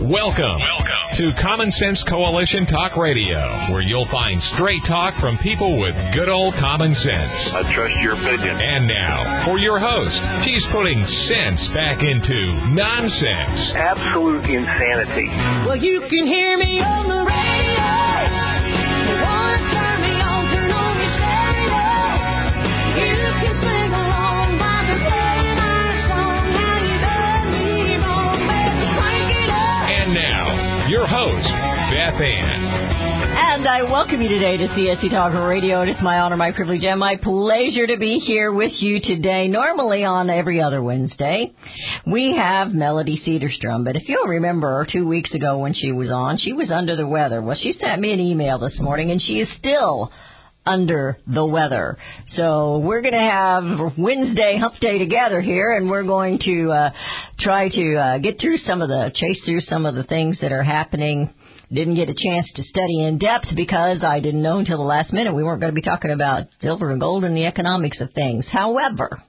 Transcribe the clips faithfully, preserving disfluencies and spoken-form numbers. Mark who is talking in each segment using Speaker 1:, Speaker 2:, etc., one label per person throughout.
Speaker 1: Welcome, Welcome to Common Sense Coalition Talk Radio, where you'll find straight talk from people with good old common sense.
Speaker 2: I trust your opinion.
Speaker 1: And now, for your host, she's putting sense back into nonsense.
Speaker 2: Absolute insanity.
Speaker 3: Well, you can hear me on the radio. You want to turn me on, turn on your stereo. You can sing along while they're playing our song. How you done me wrong, baby, crank it up.
Speaker 1: And now, your host, Beth Ann.
Speaker 4: And I welcome you today to C S C Talk Radio. It is my honor, my privilege, and my pleasure to be here with you today. Normally on every other Wednesday, we have Melody Cedarstrom. But if you'll remember, two weeks ago when she was on, she was under the weather. Well, she sent me an email this morning, and she is still under the weather. So we're going to have Wednesday hump day together here, and we're going to uh, try to uh, get through some of the, chase through some of the things that are happening. Didn't get a chance to study in depth because I didn't know until the last minute we weren't going to be talking about silver and gold and the economics of things. However,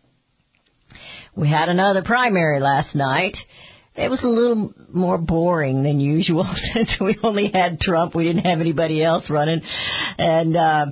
Speaker 4: we had another primary last night. It was a little more boring than usual since we only had Trump. We didn't have anybody else running. And, uh,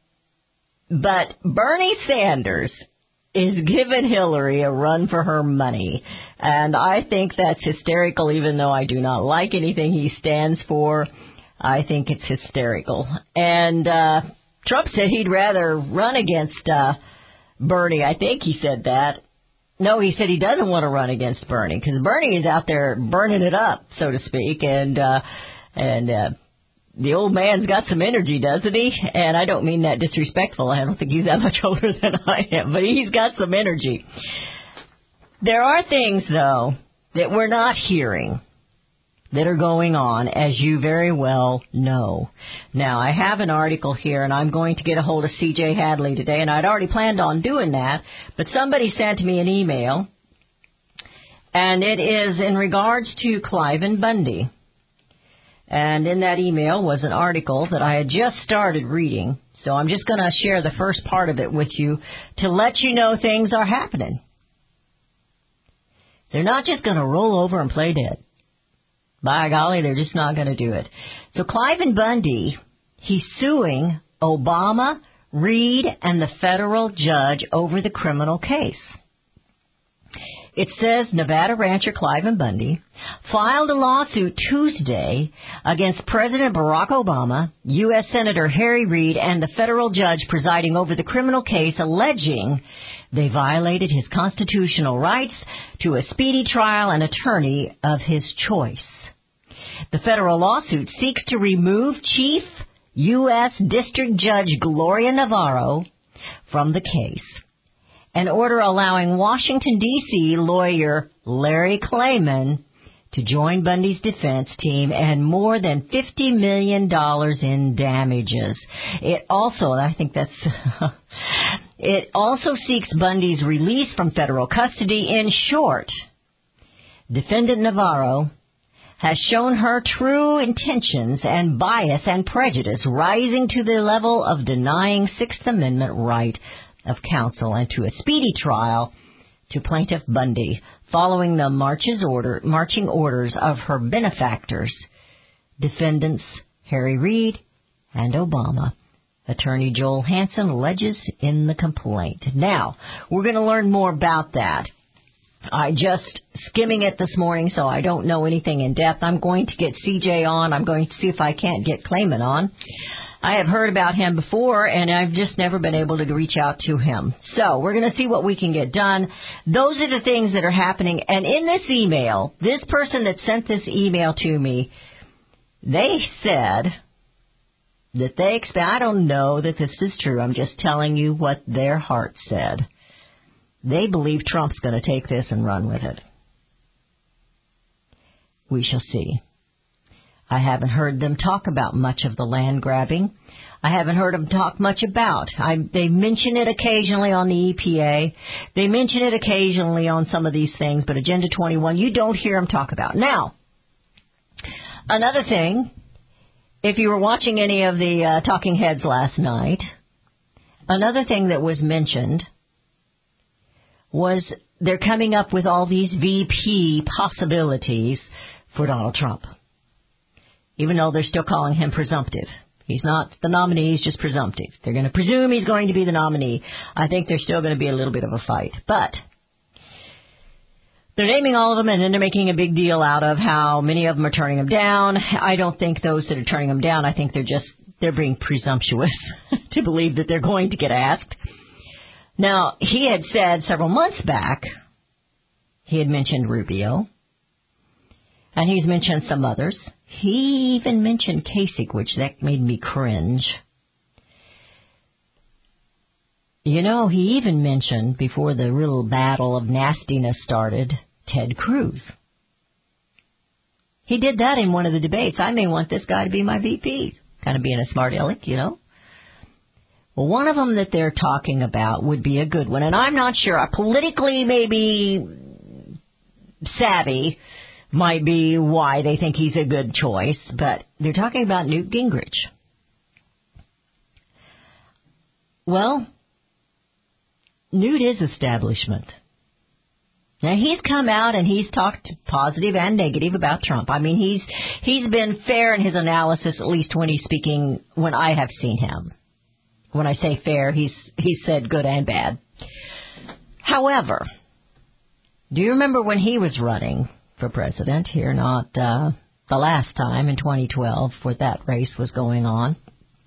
Speaker 4: but Bernie Sanders is giving Hillary a run for her money. And I think that's hysterical, even though I do not like anything he stands for. I think it's hysterical. And uh Trump said he'd rather run against uh Bernie. I think he said that. No, he said he doesn't want to run against Bernie, because Bernie is out there burning it up, so to speak. And, uh and, uh the old man's got some energy, doesn't he? And I don't mean that disrespectful. I don't think he's that much older than I am, but he's got some energy. There are things, though, that we're not hearing that are going on, as you very well know. Now, I have an article here, and I'm going to get a hold of C J Hadley today, and I'd already planned on doing that, but somebody sent me an email, and it is in regards to Cliven Bundy. And in that email was an article that I had just started reading. So I'm just going to share the first part of it with you to let you know things are happening. They're not just going to roll over and play dead. By golly, they're just not going to do it. So Cliven Bundy, he's suing Obama, Reid, and the federal judge over the criminal case. It says Nevada rancher Cliven Bundy filed a lawsuit Tuesday against President Barack Obama, U S Senator Harry Reid, and the federal judge presiding over the criminal case, alleging they violated his constitutional rights to a speedy trial and attorney of his choice. The federal lawsuit seeks to remove Chief U S District Judge Gloria Navarro from the case, an order allowing Washington, D C lawyer Larry Klayman to join Bundy's defense team, and more than fifty million dollars in damages. It also, I think that's, it also seeks Bundy's release from federal custody. In short, defendant Navarro has shown her true intentions and bias and prejudice, rising to the level of denying Sixth Amendment right of counsel and to a speedy trial to plaintiff Bundy, following the marches order, marching orders of her benefactors, defendants Harry Reid and Obama. Attorney Joel Hansen alleges in the complaint. Now, we're going to learn more about that. I just skimming it this morning, so I don't know anything in depth. I'm going to get C J on. I'm going to see if I can't get Klayman on. I have heard about him before, and I've just never been able to reach out to him. So we're going to see what we can get done. Those are the things that are happening. And in this email, this person that sent this email to me, they said that they expect, I don't know that this is true. I'm just telling you what their heart said. They believe Trump's going to take this and run with it. We shall see. I haven't heard them talk about much of the land grabbing. I haven't heard them talk much about. I, they mention it occasionally on the E P A. They mention it occasionally on some of these things, but Agenda twenty-one, you don't hear them talk about. Now, another thing, if you were watching any of the uh, talking heads last night, another thing that was mentioned was they're coming up with all these V P possibilities for Donald Trump, even though they're still calling him presumptive. He's not the nominee, he's just presumptive. They're going to presume he's going to be the nominee. I think there's still going to be a little bit of a fight. But they're naming all of them, and then they're making a big deal out of how many of them are turning them down. I don't think those that are turning them down, I think they're just, they're being presumptuous to believe that they're going to get asked. Now, he had said several months back, he had mentioned Rubio, and he's mentioned some others. He even mentioned Kasich, which that made me cringe. You know, he even mentioned, before the real battle of nastiness started, Ted Cruz. He did that in one of the debates. I may want this guy to be my V P. Kind of being a smart aleck, you know. Well, one of them that they're talking about would be a good one. And I'm not sure. Politically, maybe savvy might be why they think he's a good choice. But they're talking about Newt Gingrich. Well, Newt is establishment. Now, he's come out and he's talked positive and negative about Trump. I mean, he's he's been fair in his analysis, at least when he's speaking, when I have seen him. When I say fair, he's he's said good and bad. However, do you remember when he was running for president here, not uh, the last time in twenty twelve, where that race was going on?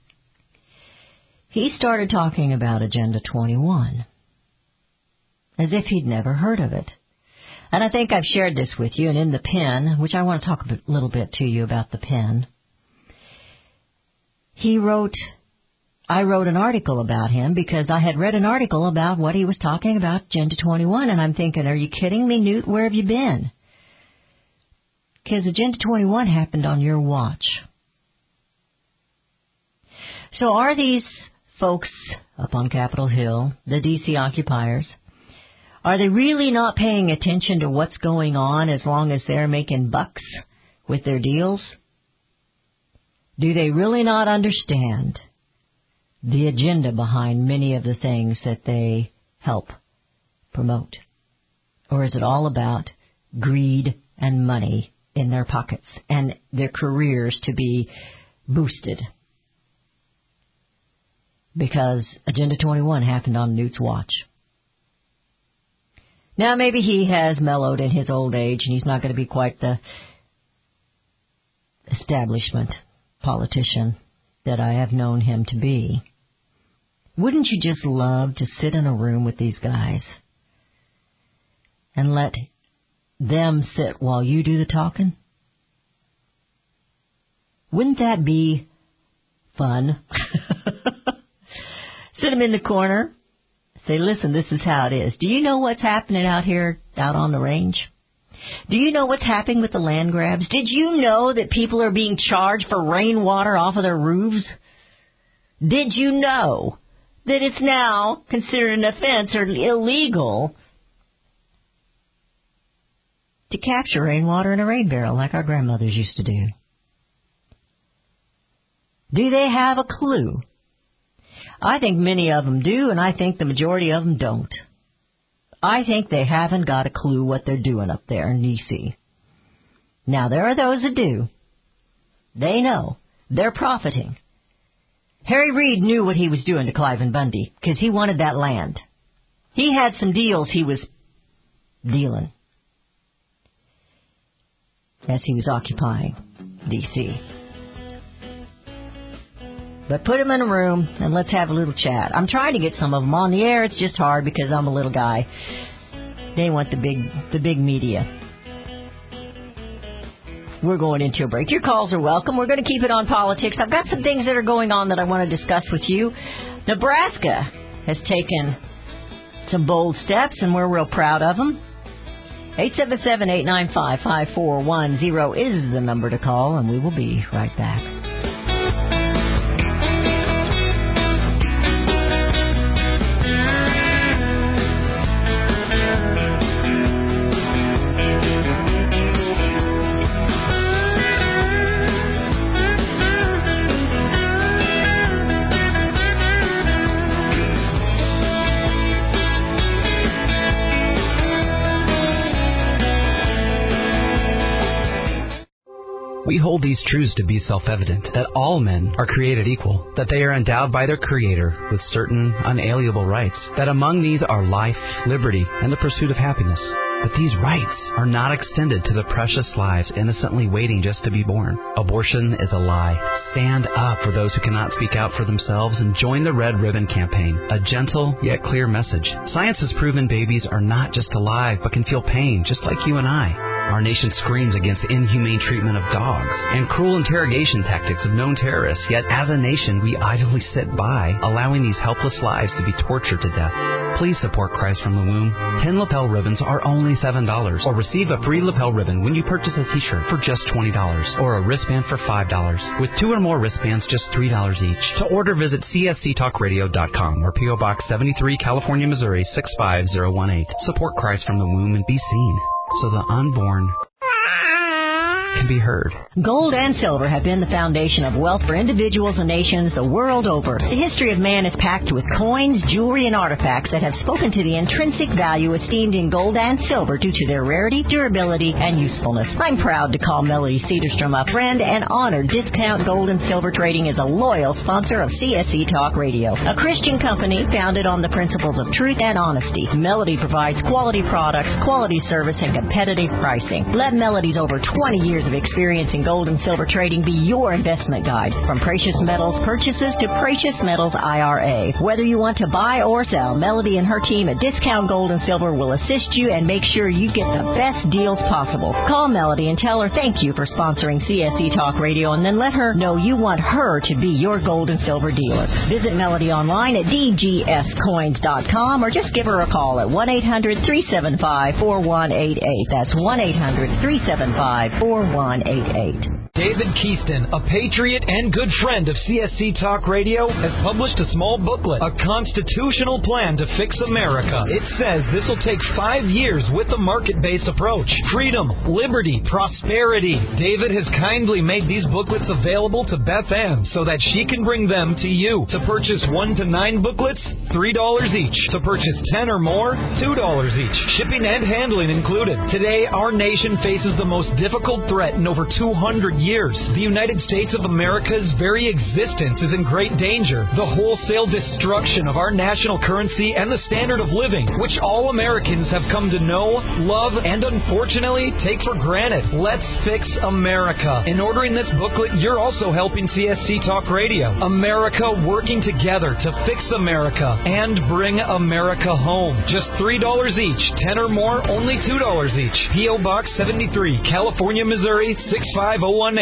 Speaker 4: He started talking about Agenda twenty-one, as if he'd never heard of it. And I think I've shared this with you, and in the pen, which I want to talk a little bit to you about the pen, he wrote, I wrote an article about him because I had read an article about what he was talking about, Agenda twenty-one, and I'm thinking, are you kidding me, Newt? Where have you been? Because Agenda twenty-one happened on your watch. So are these folks up on Capitol Hill, the D C occupiers, are they really not paying attention to what's going on as long as they're making bucks with their deals? Do they really not understand the agenda behind many of the things that they help promote? Or is it all about greed and money in their pockets and their careers to be boosted? Because Agenda twenty-one happened on Newt's watch. Now, maybe he has mellowed in his old age and he's not going to be quite the establishment politician that I have known him to be. Wouldn't you just love to sit in a room with these guys and let them sit while you do the talking? Wouldn't that be fun? Sit them in the corner. Say, listen, this is how it is. Do you know what's happening out here, out on the range? Do you know what's happening with the land grabs? Did you know that people are being charged for rainwater off of their roofs? Did you know that it's now considered an offense or illegal to capture rainwater in a rain barrel like our grandmothers used to do? Do they have a clue? I think many of them do, and I think the majority of them don't. I think they haven't got a clue what they're doing up there in D C. Now, there are those that do. They know. They're profiting. Harry Reid knew what he was doing to Cliven Bundy because he wanted that land. He had some deals he was dealing as he was occupying D C But put them in a room and let's have a little chat. I'm trying to get some of them on the air. It's just hard because I'm a little guy. They want the big, the big media. We're going into a break. Your calls are welcome. We're going to keep it on politics. I've got some things that are going on that I want to discuss with you. Nebraska has taken some bold steps, and we're real proud of them. eight seven seven, eight nine five, five four one zero is the number to call, and we will be right back.
Speaker 5: We hold these truths to be self-evident, that all men are created equal, that they are endowed by their Creator with certain unalienable rights, that among these are life, liberty, and the pursuit of happiness. But these rights are not extended to the precious lives innocently waiting just to be born. Abortion is a lie. Stand up for those who cannot speak out for themselves and join the Red Ribbon Campaign, a gentle yet clear message. Science has proven babies are not just alive, but can feel pain just like you and I. Our nation screams against inhumane treatment of dogs and cruel interrogation tactics of known terrorists, yet as a nation we idly sit by, allowing these helpless lives to be tortured to death. Please support Christ from the Womb. Ten lapel ribbons are only seven dollars, or receive a free lapel ribbon when you purchase a t-shirt for just twenty dollars, or a wristband for five dollars. With two or more wristbands, just three dollars each. To order, visit C S C talk radio dot com or P O Box seventy-three, California, Missouri, six five zero one eight. Support Christ from the Womb and be seen, so the unborn can be heard.
Speaker 4: Gold and silver have been the foundation of wealth for individuals and nations the world over. The history of man is packed with coins, jewelry, and artifacts that have spoken to the intrinsic value esteemed in gold and silver due to their rarity, durability, and usefulness. I'm proud to call Melody Cedarstrom a friend and honor Discount Gold and Silver Trading as a loyal sponsor of C S C Talk Radio, a Christian company founded on the principles of truth and honesty. Melody provides quality products, quality service, and competitive pricing. Let Melody's over twenty years of experience in gold and silver trading be your investment guide. From precious metals purchases to precious metals I R A. Whether you want to buy or sell, Melody and her team at Discount Gold and Silver will assist you and make sure you get the best deals possible. Call Melody and tell her thank you for sponsoring C S C Talk Radio, and then let her know you want her to be your gold and silver dealer. Visit Melody online at D G S coins dot com or just give her a call at one eight hundred, three seven five, four one eight eight. That's one eight hundred, three seven five, four one eight eight.
Speaker 6: David Keaston, a patriot and good friend of C S C Talk Radio, has published a small booklet, A Constitutional Plan to Fix America. It says this will take five years with a market-based approach. Freedom, liberty, prosperity. David has kindly made these booklets available to Beth Ann so that she can bring them to you. To purchase one to nine booklets, three dollars each. To purchase ten or more, two dollars each. Shipping and handling included. Today, our nation faces the most difficult threat in over two hundred years. The United States of America's very existence is in great danger. The wholesale destruction of our national currency and the standard of living, which all Americans have come to know, love, and unfortunately take for granted. Let's fix America. In ordering this booklet, you're also helping C S C Talk Radio. America working together to fix America and bring America home. Just three dollars each. ten or more, only two dollars each. P O Box seventy-three, California, Missouri, six five zero one eight.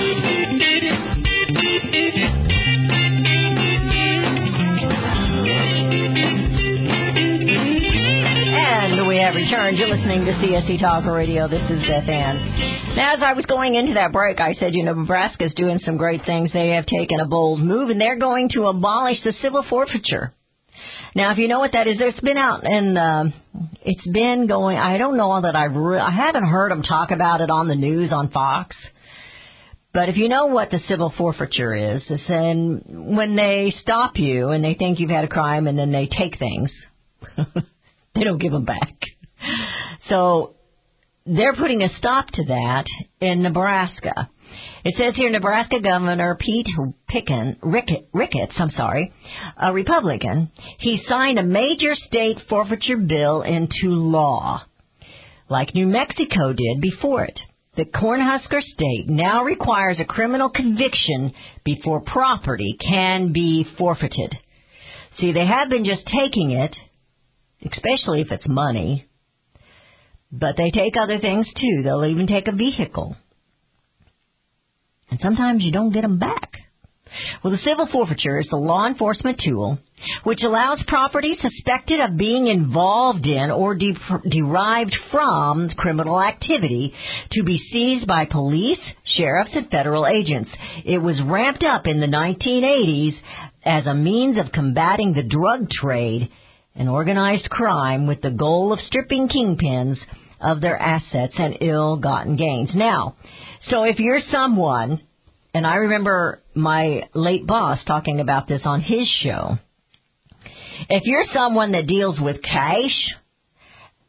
Speaker 4: And we have returned. You're listening to C S C Talk Radio. This is Beth Ann. Now, as I was going into that break, I said, you know, Nebraska's doing some great things. They have taken a bold move, and they're going to abolish the civil forfeiture. Now, if you know what that is, it's been out and uh, it's been going. I don't know that I've re- I haven't heard them talk about it on the news on Fox. But if you know what the civil forfeiture is, it's then when they stop you and they think you've had a crime and then they take things, they don't give them back. So they're putting a stop to that in Nebraska. It says here, Nebraska Governor Pete Pickin, Rickett, Ricketts, I'm sorry, a Republican, he signed a major state forfeiture bill into law, like New Mexico did before it. The Cornhusker state now requires a criminal conviction before property can be forfeited. See, they have been just taking it, especially if it's money, but they take other things too. They'll even take a vehicle. And sometimes you don't get them back. Well, the civil forfeiture is the law enforcement tool which allows property suspected of being involved in or de- derived from criminal activity to be seized by police, sheriffs, and federal agents. It was ramped up in the nineteen eighties as a means of combating the drug trade and organized crime with the goal of stripping kingpins of their assets and ill-gotten gains. Now, so if you're someone, and I remember my late boss talking about this on his show, if you're someone that deals with cash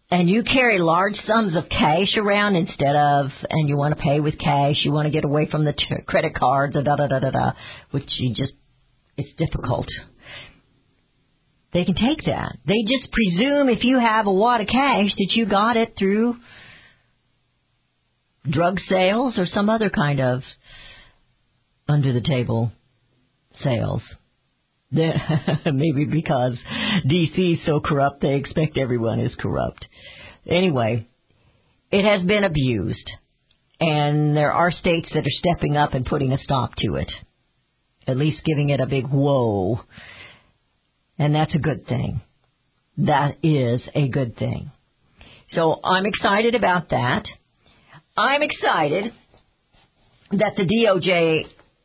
Speaker 4: and you carry large sums of cash around instead of, and you want to pay with cash, you want to get away from the t- credit cards, da da da da da, which you just, it's difficult. They can take that. They just presume if you have a wad of cash that you got it through drug sales or some other kind of under-the-table sales. Maybe because D C is so corrupt, they expect everyone is corrupt. Anyway, it has been abused, and there are states that are stepping up and putting a stop to it, at least giving it a big whoa. And that's a good thing. That is a good thing. So I'm excited about that. I'm excited that the D O J,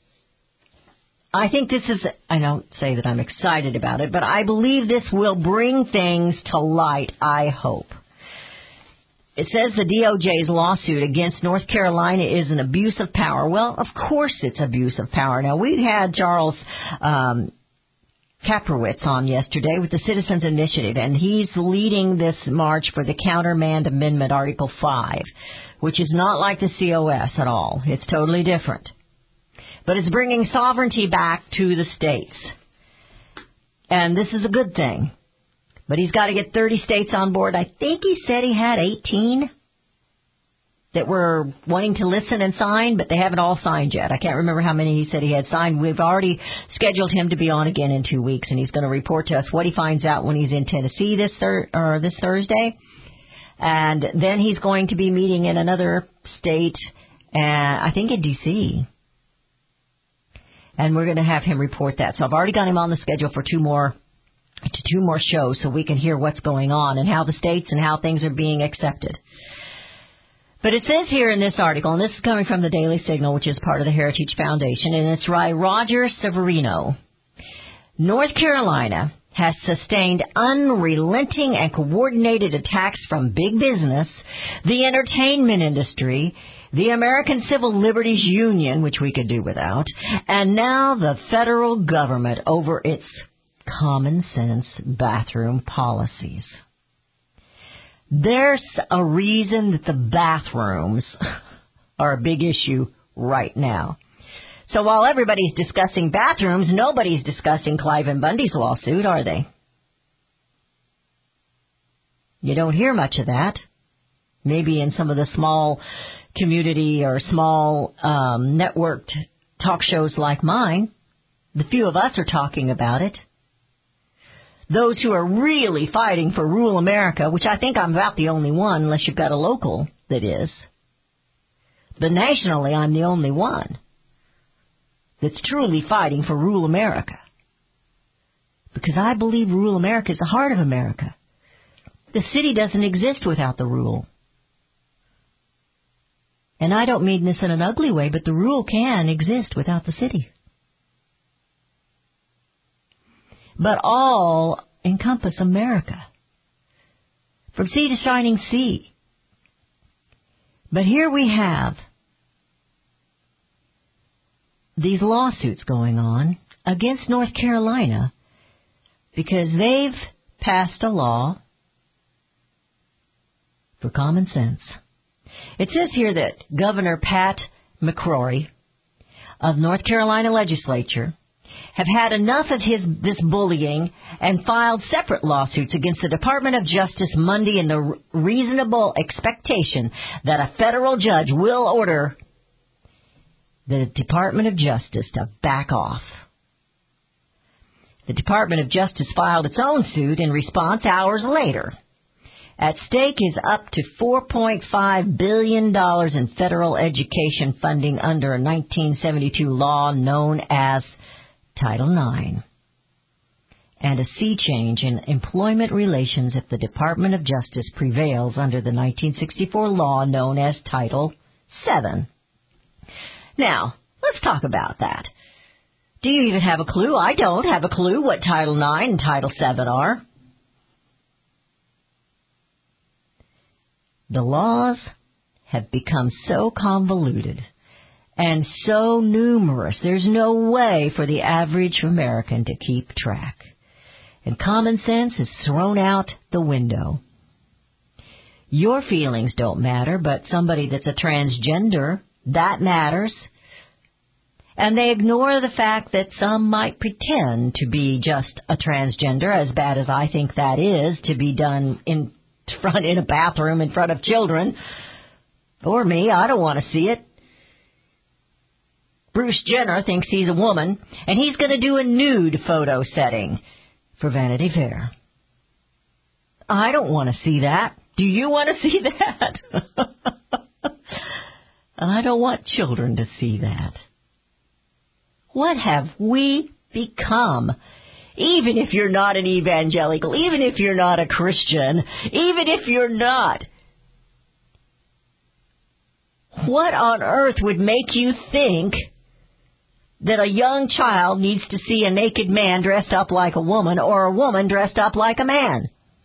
Speaker 4: I think this is, I don't say that I'm excited about it, but I believe this will bring things to light, I hope. It says the D O J's lawsuit against North Carolina is an abuse of power. Well, of course it's abuse of power. Now, we had Charles um Kaprowitz on yesterday with the Citizens Initiative, and he's leading this march for the Countermand Amendment Article five, which is not like the C O S at all. It's totally different. But it's bringing sovereignty back to the states. And this is a good thing. But he's got to get thirty states on board. I think he said he had eighteen that were wanting to listen and sign, but they haven't all signed yet. I can't remember how many he said he had signed. We've already scheduled him to be on again in two weeks, and he's going to report to us what he finds out when he's in Tennessee this thir- or this Thursday. And then he's going to be meeting in another state, uh, I think in D C And we're going to have him report that. So I've already got him on the schedule for two more to two more shows so we can hear what's going on and how the states and how things are being accepted. But it says here in this article, and this is coming from the Daily Signal, which is part of the Heritage Foundation, and it's by Roger Severino. North Carolina has sustained unrelenting and coordinated attacks from big business, the entertainment industry, the American Civil Liberties Union, which we could do without, and now the federal government over its common sense bathroom policies. There's a reason that the bathrooms are a big issue right now. So while everybody's discussing bathrooms, nobody's discussing Cliven Bundy's lawsuit, are they? You don't hear much of that. Maybe in some of the small community or small um, networked talk shows like mine. The few of us are talking about it. Those who are really fighting for rural America, which I think I'm about the only one, unless you've got a local that is. But nationally, I'm the only one that's truly fighting for rural America. Because I believe rural America is the heart of America. The city doesn't exist without the rural. And I don't mean this in an ugly way, but the rural can exist without the city. But all encompass America, from sea to shining sea. But here we have these lawsuits going on against North Carolina because they've passed a law for common sense. It says here that Governor Pat McCrory of North Carolina legislature have had enough of his this bullying and filed separate lawsuits against the Department of Justice Monday in the reasonable expectation that a federal judge will order the Department of Justice to back off. The Department of Justice filed its own suit in response hours later. At stake is up to four point five billion dollars in federal education funding under a nineteen seventy-two law known as Title nine, and a sea change in employment relations if the Department of Justice prevails under the nineteen sixty-four law known as Title seven. Now, let's talk about that. Do you even have a clue? I don't have a clue what Title nine and Title seven are. The laws have become so convoluted and so numerous, there's no way for the average American to keep track. And common sense is thrown out the window. your feelings don't matter, but somebody that's a transgender, that matters. And they ignore the fact that some might pretend to be just a transgender, as bad as I think that is, to be done in front in a bathroom in front of children. Or me, I don't want to see it. Bruce Jenner thinks he's a woman, and he's going to do a nude photo setting for Vanity Fair. I don't want to see that. Do you want to see that? I don't want children to see that. What have we become? Even if you're not an evangelical, even if you're not a Christian, even if you're not, what on earth would make you think that a young child needs to see a naked man dressed up like a woman or a woman dressed up like a man?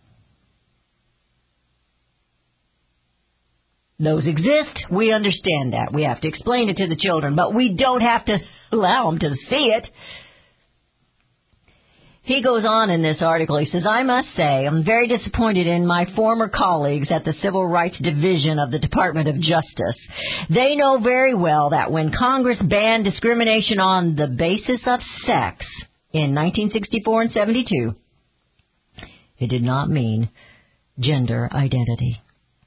Speaker 4: Those exist. We understand that. We have to explain it to the children, but we don't have to allow them to see it. He goes on in this article. He says, I must say, I'm very disappointed in my former colleagues at the Civil Rights Division of the Department of Justice. They know very well that when Congress banned discrimination on the basis of sex in nineteen sixty-four and seventy-two, it did not mean gender identity.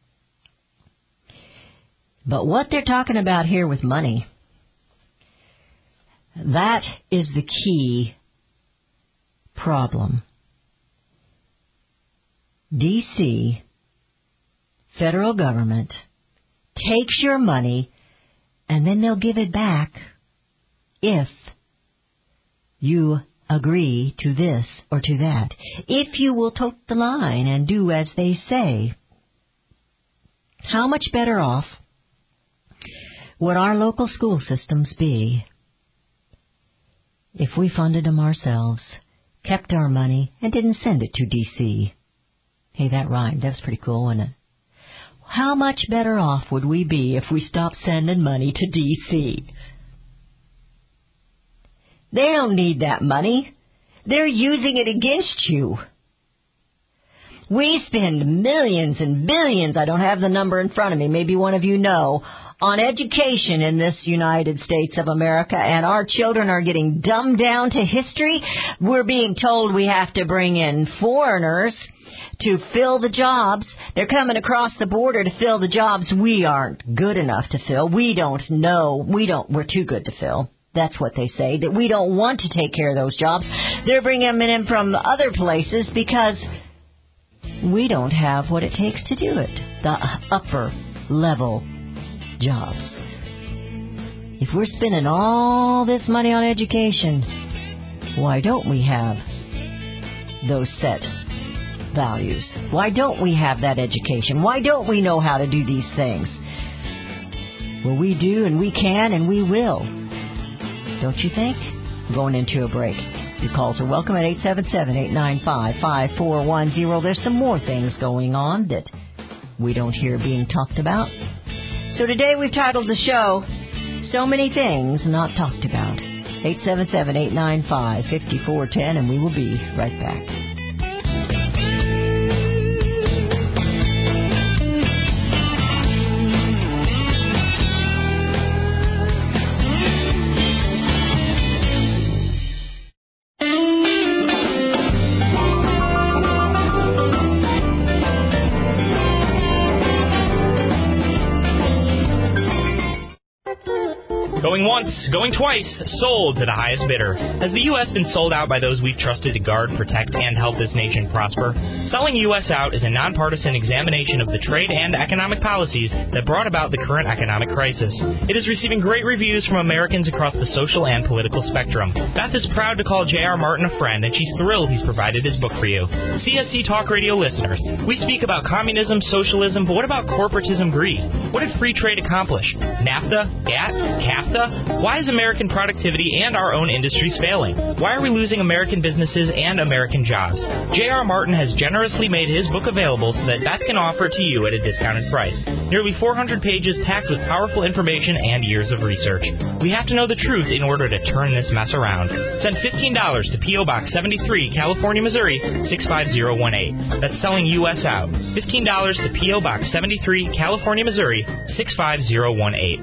Speaker 4: But what they're talking about here with money, that is the key problem. D C, federal government, takes your money and then they'll give it back if you agree to this or to that. If you will tote the line and do as they say. How much better off would our local school systems be if we funded them ourselves, kept our money, and didn't send it to D C? Hey, that rhymed. That's pretty cool, wasn't it? How much better off would we be if we stopped sending money to D C? They don't need that money. They're using it against you. We spend millions and billions, I don't have the number in front of me, maybe one of you know, on education in this United States of America, and our children are getting dumbed down to history. We're being told we have to bring in foreigners to fill the jobs. They're coming across the border to fill the jobs we aren't good enough to fill. We don't know. We don't, we're too good to fill. That's what they say, that we don't want to take care of those jobs. They're bringing them in from other places because we don't have what it takes to do it. The upper level jobs. If we're spending all this money on education, why don't we have those set values? Why don't we have that education? Why don't we know how to do these things? Well, we do, and we can, and we will. Don't you think? We're going into a break. Your calls are welcome at eight seven seven, eight nine five, five four one zero. There's some more things going on that we don't hear being talked about. So today we've titled the show, So Many Things Not Talked About. eight seven seven, eight nine five, five four one zero, and we will be right back.
Speaker 7: Going once, going twice, sold to the highest bidder. Has the U S been sold out by those we've trusted to guard, protect, and help this nation prosper? Selling U S out is a nonpartisan examination of the trade and economic policies that brought about the current economic crisis. It is receiving great reviews from Americans across the social and political spectrum. Beth is proud to call J R. Martin a friend, and she's thrilled he's provided his book for you. C S C Talk Radio listeners, we speak about communism, socialism, but what about corporatism greed? What did free trade accomplish? NAFTA, GATT, CAFTA, Alexa, why is American productivity and our own industries failing? Why are we losing American businesses and American jobs? J R. Martin has generously made his book available so that Beth can offer it to you at a discounted price. Nearly four hundred pages packed with powerful information and years of research. We have to know the truth in order to turn this mess around. Send fifteen dollars to P O. Box seventy-three, California, Missouri, six five zero one eight. That's selling U S out. fifteen dollars to P O. Box seventy-three, California, Missouri, six five zero one eight.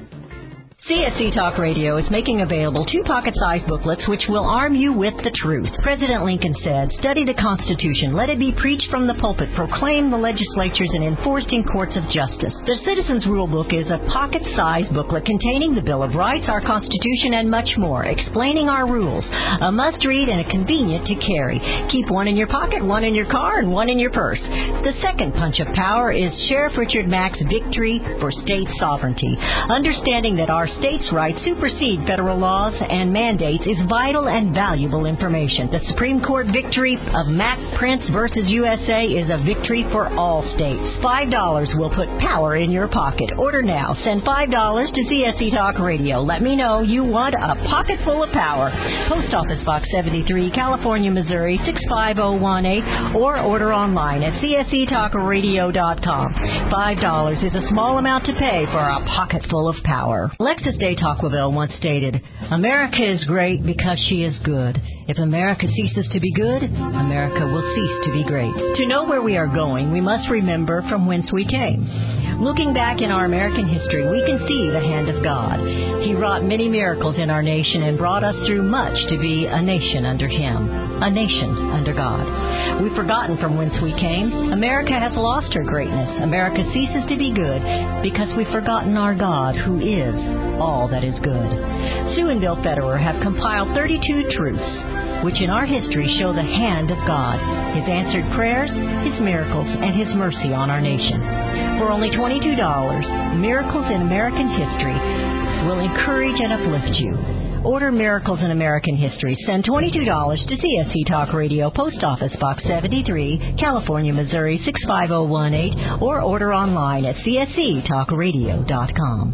Speaker 4: C S C Talk Radio is making available two pocket-sized booklets which will arm you with the truth. President Lincoln said, study the Constitution, let it be preached from the pulpit, proclaimed the legislatures, and enforced in courts of justice. The Citizens Rule Book is a pocket-sized booklet containing the Bill of Rights, our Constitution, and much more, explaining our rules. A must-read and a convenient to carry. Keep one in your pocket, one in your car, and one in your purse. The second punch of power is Sheriff Richard Mack's Victory for State Sovereignty. Understanding that our states' rights supersede federal laws and mandates is vital and valuable information. The Supreme Court victory of Mack Prince versus U S A is a victory for all states. Five dollars will put power in your pocket. Order now. Send five dollars to C S C Talk Radio. Let me know you want a pocket full of power. Post Office Box seventy-three, California, Missouri, six five zero one eight, or order online at C S C talk radio dot com. Five dollars is a small amount to pay for a pocket full of power. Alexis de Tocqueville once stated, America is great because she is good. If America ceases to be good, America will cease to be great. To know where we are going, we must remember from whence we came. Looking back in our American history, we can see the hand of God. He wrought many miracles in our nation and brought us through much to be a nation under Him, a nation under God. We've forgotten from whence we came. America has lost her greatness. America ceases to be good because we've forgotten our God, who is all that is good. Sue and Bill Federer have compiled thirty-two truths which in our history show the hand of God, His answered prayers, His miracles, and His mercy on our nation. For only twenty-two dollars, Miracles in American History will encourage and uplift you. Order Miracles in American History. Send twenty-two dollars to C S C Talk Radio, Post Office Box seventy-three, California, Missouri, six five zero one eight, or order online at C S C talk radio dot com.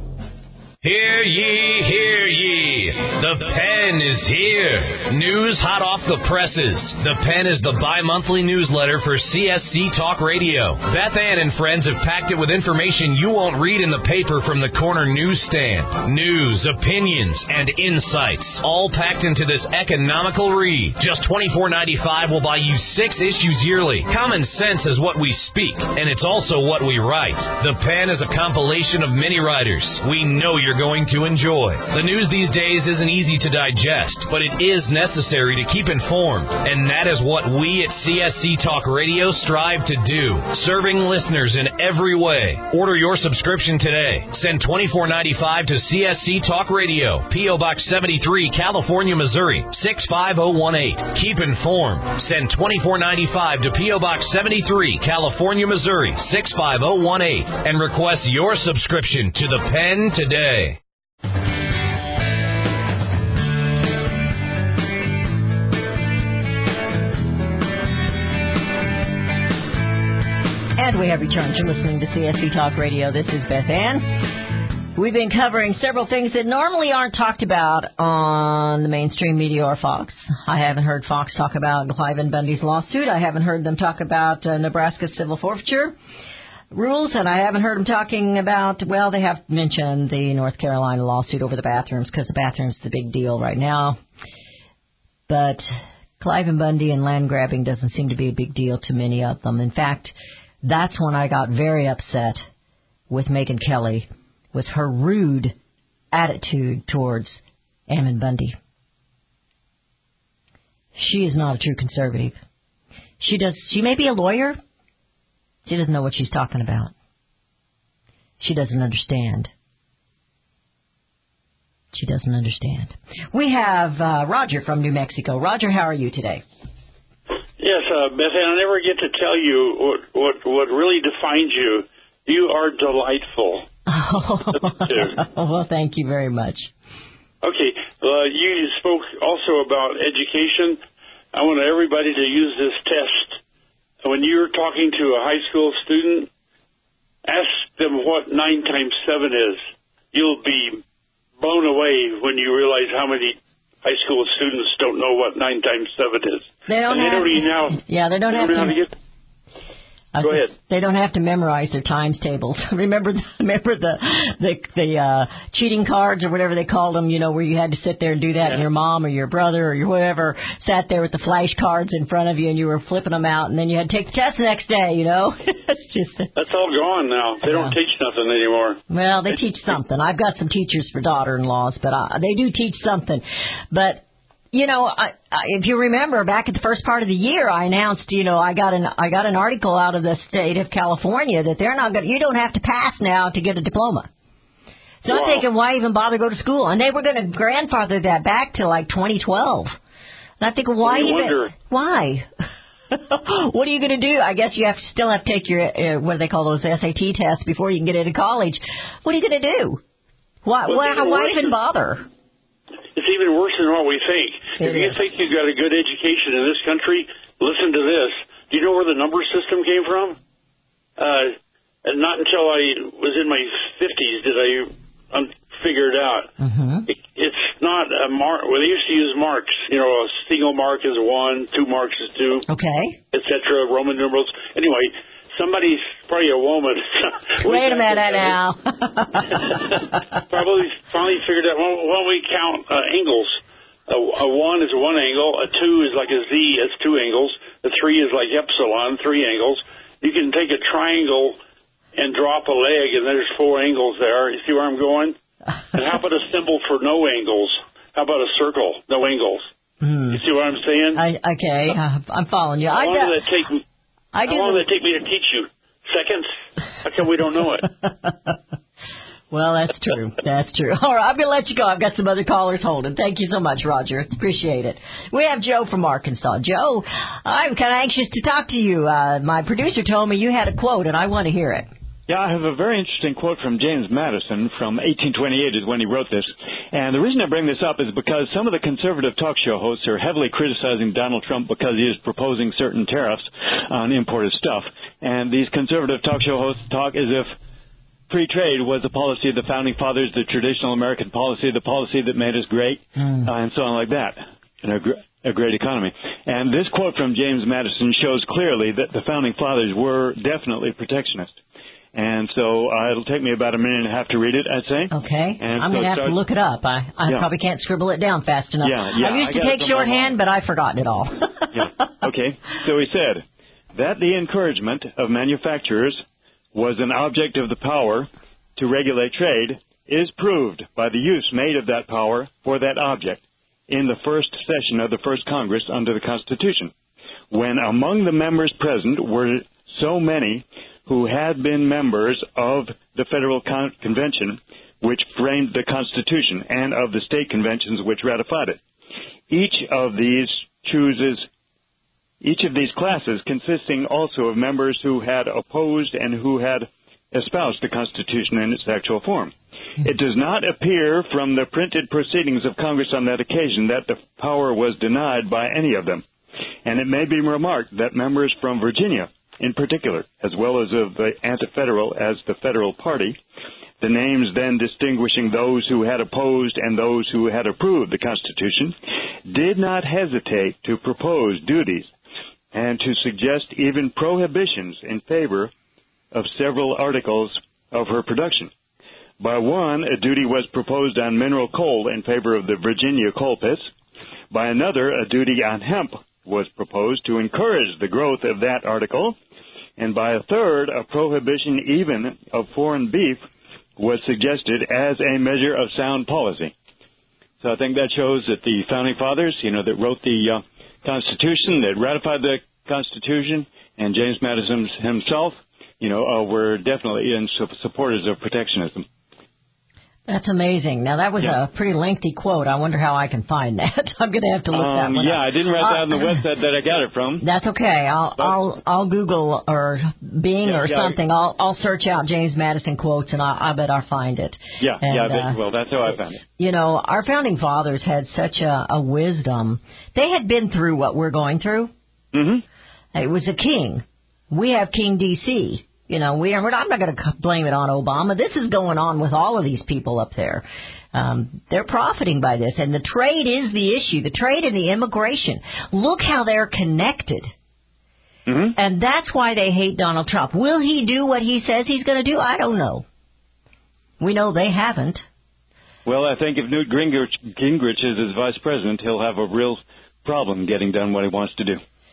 Speaker 1: Hear ye, hear ye. The Pen is here. News hot off the presses. The Pen is the bi-monthly newsletter for C S C Talk Radio. Beth Ann and friends have packed it with information you won't read in the paper from the corner newsstand. News, opinions, and insights, all packed into this economical read. Just twenty-four ninety-five will buy you six issues yearly. Common sense is what we speak, and it's also what we write. The Pen is a compilation of many writers we know you're going to enjoy. The news these days isn't easy to digest, but it is necessary to keep informed, and that is what we at C S C Talk Radio strive to do, serving listeners in every way. Order your subscription today. Send twenty-four ninety-five to C S C Talk Radio, P O. Box seventy-three, California, Missouri, six five zero one eight. Keep informed. Send twenty-four ninety-five to P O. Box seventy-three, California, Missouri, six five zero one eight, and request your subscription to the Pen today.
Speaker 4: And we have returned to listening to C S C Talk Radio. This is Beth Ann. We've been covering several things that normally aren't talked about on the mainstream media or Fox. I haven't heard Fox talk about Cliven Bundy's lawsuit. I haven't heard them talk about uh, Nebraska's civil forfeiture rules, and I haven't heard them talking about, well, they have mentioned the North Carolina lawsuit over the bathrooms because the bathrooms is the big deal right now. But Cliven Bundy and land grabbing doesn't seem to be a big deal to many of them. In fact, that's when I got very upset with Megyn Kelly, was her rude attitude towards Ammon Bundy. She is not a true conservative. She does. She may be a lawyer. She doesn't know what she's talking about. She doesn't understand. She doesn't understand. We have uh, Roger from New Mexico. Roger, how are you today?
Speaker 8: Yes, uh, Beth Ann, I never get to tell you what, what, what really defines you. You are delightful.
Speaker 4: Oh, well, thank you very much.
Speaker 8: Okay, uh, you spoke also about education. I want everybody to use this test. When you're talking to a high school student, ask them what nine times seven is. You'll be blown away how many high school students don't know what nine times seven is.
Speaker 4: They don't
Speaker 8: and they
Speaker 4: have
Speaker 8: don't even now.
Speaker 4: Yeah, they don't
Speaker 8: they
Speaker 4: have
Speaker 8: don't know
Speaker 4: to.
Speaker 8: how to get,
Speaker 4: I
Speaker 8: Go
Speaker 4: said,
Speaker 8: ahead.
Speaker 4: They don't have to memorize their times tables. remember, the, remember the the the uh, cheating cards or whatever they called them. You know, where you had to sit there and do that,
Speaker 8: Yeah.
Speaker 4: and your mom or your brother or your whoever sat there with the flash cards in front of you, and you were flipping them out, and then you had to take the test the next day. You know, it's just.
Speaker 8: That's all gone now. They don't
Speaker 4: Yeah.
Speaker 8: teach nothing anymore.
Speaker 4: Well, they teach something. I've got some teachers for daughter-in-laws, but uh, they do teach something. But. You know, I, I, if you remember back at the first part of the year, I announced, you know, I got an I got an article out of the state of California that they're not going. You don't have to pass now to get a diploma. So
Speaker 8: Wow.
Speaker 4: I'm thinking, why even bother go to school? And they were going to grandfather that back to like twenty twelve. And I think, well, why
Speaker 8: I
Speaker 4: even?
Speaker 8: wonder.
Speaker 4: Why? What are you going to do? I guess you have to still have to take your uh, what do they call those S A T tests before you can get into college. What are you going to do? Why?
Speaker 8: Well,
Speaker 4: Why,
Speaker 8: even
Speaker 4: why
Speaker 8: worse
Speaker 4: even
Speaker 8: is-
Speaker 4: bother?
Speaker 8: It's even worse than what we think.
Speaker 4: It
Speaker 8: if you
Speaker 4: is.
Speaker 8: think you've got a good education in this country, listen to this. Do you know where the number system came from? Uh, and not until I was in my fifties did I um, figure it out.
Speaker 4: Mm-hmm.
Speaker 8: It, it's not a mark. Well, they used to use marks. You know, a single mark is one, two marks is two,
Speaker 4: Okay.
Speaker 8: et cetera, Roman numerals. Anyway, somebody's probably a woman.
Speaker 4: Wait a minute now.
Speaker 8: Probably finally figured out, well, well we count uh, angles. A, a one is one angle. A two is like a Z, it's two angles. A three is like epsilon, three angles. You can take a triangle and drop a leg, and there's four angles there. You see where I'm going? And how about a symbol for no angles? How about a circle, no angles?
Speaker 4: Hmm.
Speaker 8: You see what I'm saying?
Speaker 4: I, okay, uh, I'm following you.
Speaker 8: How
Speaker 4: I,
Speaker 8: long
Speaker 4: do-
Speaker 8: did that take me?
Speaker 4: I
Speaker 8: How long
Speaker 4: do.
Speaker 8: did it take me to teach you? Seconds? How come we don't know it?
Speaker 4: Well, that's true. That's true. All right, I'm going to let you go. I've got some other callers holding. Thank you so much, Roger. Appreciate it. We have Joe from Arkansas. Joe, I'm kind of anxious to talk to you. Uh, my producer told me you had a quote, and I want to hear it.
Speaker 9: Yeah, I have a very interesting quote from James Madison from eighteen twenty-eight is when he wrote this. And the reason I bring this up is because some of the conservative talk show hosts are heavily criticizing Donald Trump because he is proposing certain tariffs on imported stuff. And these conservative talk show hosts talk as if free trade was the policy of the Founding Fathers, the traditional American policy, the policy that made us great, mm. uh, and so on like that, and a, gr- a great economy. And this quote from James Madison shows clearly that the Founding Fathers were definitely protectionist. And so uh, it'll take me about a minute and a half to read it, I'd say.
Speaker 4: Okay.
Speaker 9: And
Speaker 4: I'm
Speaker 9: so
Speaker 4: going to have
Speaker 9: start-
Speaker 4: to look it up. I, I
Speaker 9: Yeah.
Speaker 4: probably can't scribble it down fast enough.
Speaker 9: Yeah, yeah,
Speaker 4: I used
Speaker 9: I
Speaker 4: to
Speaker 9: got it
Speaker 4: take
Speaker 9: from
Speaker 4: shorthand,
Speaker 9: my mom.
Speaker 4: but I've forgotten it all.
Speaker 9: Yeah. Okay. So he said that the encouragement of manufacturers was an object of the power to regulate trade is proved by the use made of that power for that object in the first session of the first Congress under the Constitution, when among the members present were so many who had been members of the Federal Con- Convention, which framed the Constitution, and of the state conventions which ratified it. Each of these chooses Each of these classes consisting also of members who had opposed and who had espoused the Constitution in its actual form. It does not appear from the printed proceedings of Congress on that occasion that the power was denied by any of them. And it may be remarked that members from Virginia, in particular, as well as of the anti-federal as the federal party, the names then distinguishing those who had opposed and those who had approved the Constitution, did not hesitate to propose duties and to suggest even prohibitions in favor of several articles of her production. By one, a duty was proposed on mineral coal in favor of the Virginia coal pits. By another, a duty on hemp was proposed to encourage the growth of that article. And by a third, a prohibition even of foreign beef was suggested as a measure of sound policy. So I think that shows that the Founding Fathers, you know, that wrote the uh, Constitution, that ratified the Constitution, and James Madison himself, you know, uh, were definitely in su- supporters of protectionism.
Speaker 4: That's amazing. Now, that was
Speaker 9: Yeah.
Speaker 4: a pretty lengthy quote. I wonder how I can find that. I'm going to have to look that
Speaker 9: Um,
Speaker 4: one
Speaker 9: yeah,
Speaker 4: up.
Speaker 9: I didn't write that on the
Speaker 4: Uh,
Speaker 9: website that I got it from.
Speaker 4: That's okay. I'll
Speaker 9: But-
Speaker 4: I'll I'll Google or Bing
Speaker 9: Yeah,
Speaker 4: or
Speaker 9: yeah.
Speaker 4: something. I'll I'll search out James Madison quotes, and I, I bet I'll find it.
Speaker 9: Yeah,
Speaker 4: And,
Speaker 9: yeah, I bet
Speaker 4: uh,
Speaker 9: you will. That's how I found it.
Speaker 4: You know, our founding fathers had such a, a wisdom. They had been through what we're going through.
Speaker 9: Mm-hmm.
Speaker 4: It was a king. We have King D C You know, we are, we're not, I'm not going to blame it on Obama. This is going on with all of these people up there. Um, they're profiting by this, and the trade is the issue. The trade and the immigration. Look how they're connected.
Speaker 9: Mm-hmm.
Speaker 4: And that's why they hate Donald Trump. Will he do what he says he's going to do? I don't know. We know they haven't.
Speaker 9: Well, I think if Newt Gingrich, Gingrich is his vice president, he'll have a real problem getting done what he wants to do.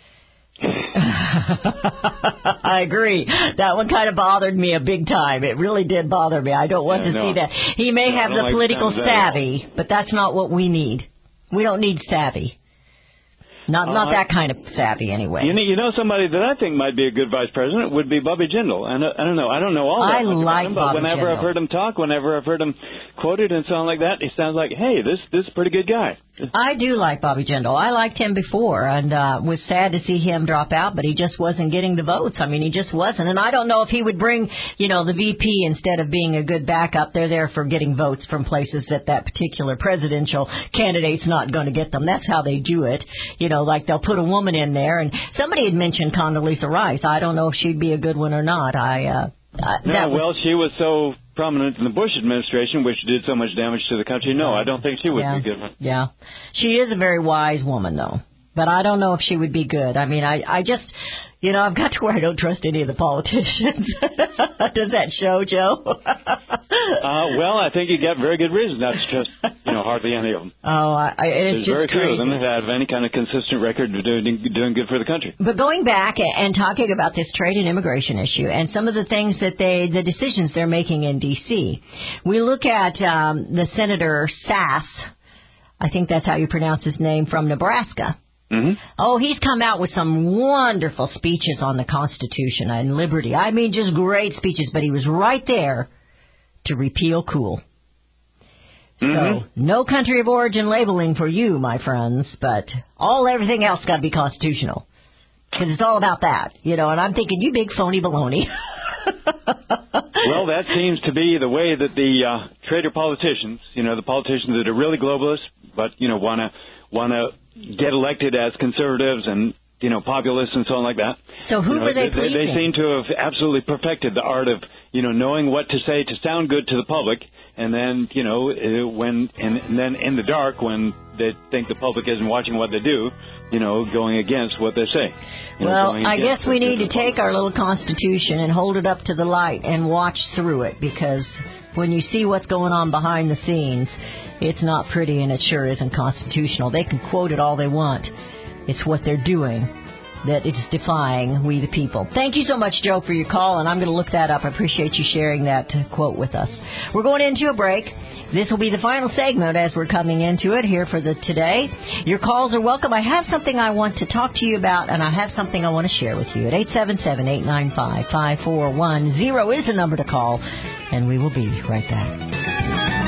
Speaker 4: I agree. That one kind of bothered me a big time. It really did bother me. I don't want
Speaker 9: yeah,
Speaker 4: to
Speaker 9: no.
Speaker 4: see that. He may
Speaker 9: no,
Speaker 4: have the
Speaker 9: like
Speaker 4: political
Speaker 9: that
Speaker 4: savvy, but that's not what we need. We don't need savvy. Not not
Speaker 9: uh,
Speaker 4: that kind of savvy, anyway.
Speaker 9: You know, you know, somebody that I think might be a good vice president would be Bobby Jindal. I, know, I don't know. I don't know all that
Speaker 4: I
Speaker 9: much
Speaker 4: like
Speaker 9: about him, but
Speaker 4: Bobby
Speaker 9: whenever
Speaker 4: Jindal.
Speaker 9: I've heard him talk, whenever I've heard him quoted and so on like that, he sounds like, hey, this this is a pretty good guy.
Speaker 4: I do like Bobby Jindal. I liked him before, and uh was sad to see him drop out, but he just wasn't getting the votes. I mean, he just wasn't. And I don't know if he would bring, you know, the V P instead of being a good backup. They're there for getting votes from places that that particular presidential candidate's not going to get them. That's how they do it. You know, like they'll put a woman in there. And somebody had mentioned Condoleezza Rice. I don't know if she'd be a good one or not. I, uh, uh
Speaker 9: No,
Speaker 4: that was,
Speaker 9: well, she was so prominent in the Bush administration, which did so much damage to the country. No, I don't think she would
Speaker 4: yeah,
Speaker 9: be a good one.
Speaker 4: Yeah. She is a very wise woman, though. But I don't know if she would be good. I mean, I, I just, you know, I've got to where I don't trust any of the politicians. Does that show, Joe?
Speaker 9: uh, well, I think you got very good reason not to trust, you know, hardly any of them.
Speaker 4: Oh, I, it's
Speaker 9: There's
Speaker 4: just
Speaker 9: very
Speaker 4: crazy.
Speaker 9: few of them that have any kind of consistent record of doing, doing good for the country.
Speaker 4: But going back and talking about this trade and immigration issue and some of the things that they, the decisions they're making in D C, we look at um, the Senator Sass, I think that's how you pronounce his name, from Nebraska.
Speaker 9: Mm-hmm.
Speaker 4: Oh, he's come out with some wonderful speeches on the Constitution and liberty. I mean, just great speeches, but he was right there to repeal cool.
Speaker 9: Mm-hmm.
Speaker 4: So, no country of origin labeling for you, my friends, but all everything else got to be constitutional. Because it's all about that, you know, and I'm thinking, you big phony baloney.
Speaker 9: Well, that seems to be the way that the uh, traitor politicians, you know, the politicians that are really globalists, but, you know, want to want to get elected as conservatives and, you know, populists and so on like that.
Speaker 4: So who
Speaker 9: you know,
Speaker 4: were they
Speaker 9: they,
Speaker 4: pleasing?
Speaker 9: they seem to have absolutely perfected the art of, you know, knowing what to say to sound good to the public, and then, you know, uh, when and, and then in the dark when they think the public isn't watching what they do, you know, going against what they say. You
Speaker 4: Well,
Speaker 9: know,
Speaker 4: I guess
Speaker 9: against
Speaker 4: we
Speaker 9: the-
Speaker 4: need to take our little Constitution and hold it up to the light and watch through it, because when you see what's going on behind the scenes, it's not pretty, and it sure isn't constitutional. They can quote it all they want. It's what they're doing that it's defying we the people. Thank you so much, Joe, for your call, and I'm going to look that up. I appreciate you sharing that uh, quote with us. We're going into a break. This will be the final segment as we're coming into it here for the today. Your calls are welcome. I have something I want to talk to you about, and I have something I want to share with you. At eight seven seven, eight nine five, five four one zero is the number to call, and we will be right back.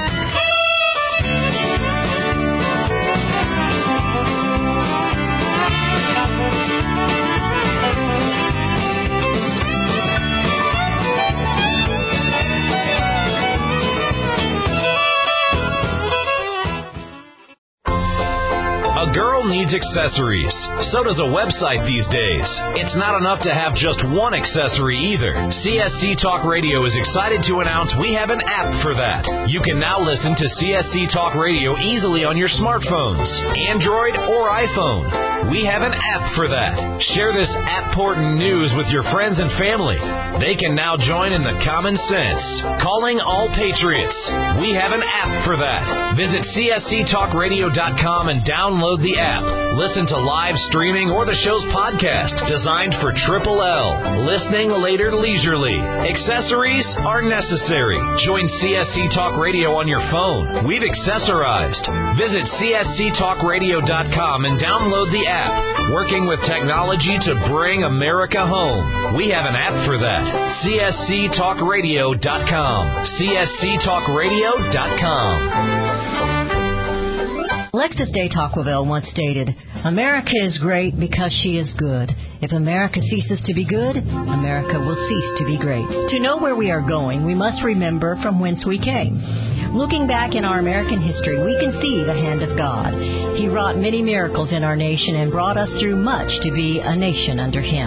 Speaker 1: A girl needs accessories. So does a website these days. It's not enough to have just one accessory either. C S C Talk Radio is excited to announce we have an app for that. You can now listen to C S C Talk Radio easily on your smartphones, Android or iPhone. We have an app for that. Share this app-portant news with your friends and family. They can now join in the common sense. Calling all patriots. We have an app for that. Visit C S C talk radio dot com and download the app. Listen to live streaming or the show's podcast, designed for Triple L. Listening later leisurely. Accessories are necessary. Join C S C Talk Radio on your phone. We've accessorized. Visit C S C talk radio dot com and download the app. Working with technology to bring America home. We have an app for that. C S C talk radio dot com. C S C talk radio dot com.
Speaker 4: Alexis de Tocqueville once stated, America is great because she is good. If America ceases to be good, America will cease to be great. To know where we are going, we must remember from whence we came. Looking back in our American history, we can see the hand of God. He wrought many miracles in our nation and brought us through much to be a nation under Him.